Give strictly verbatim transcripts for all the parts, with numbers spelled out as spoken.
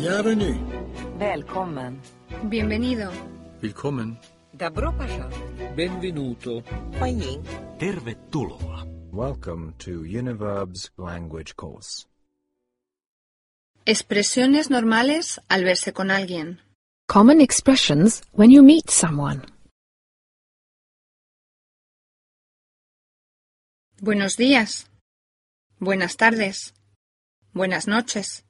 Bienvenue. Välkommen. Bienvenido. Willkommen. Добро пожаловать. Benvenuto. 欢迎. Tervetuloa. Welcome to Univerb's language course. Expresiones normales al verse con alguien. Common expressions when you meet someone. Buenos días. Buenas tardes. Buenas noches.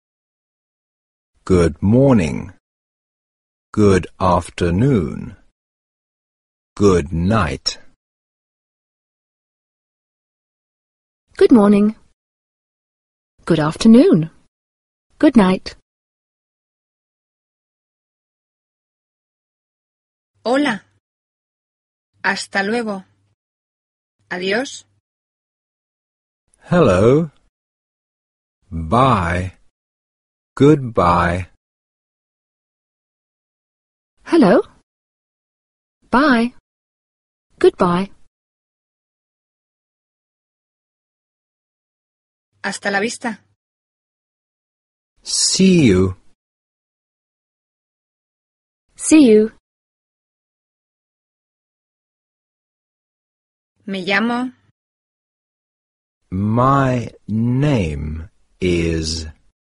Good morning. Good afternoon. Good night. Good morning. Good afternoon. Good night. Hola. Hasta luego. Adiós. Hello. Bye. Goodbye. Hello. Bye. Goodbye. Hasta la vista. See you. See you. Me llamo. My name is...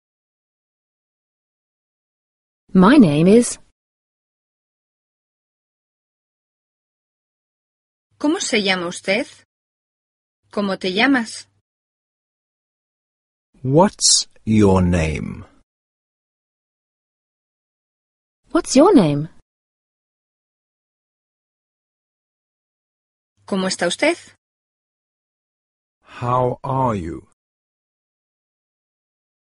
My name is... ¿Cómo se llama usted? ¿Cómo te llamas? What's your name? What's your name? ¿Cómo está usted? How are you?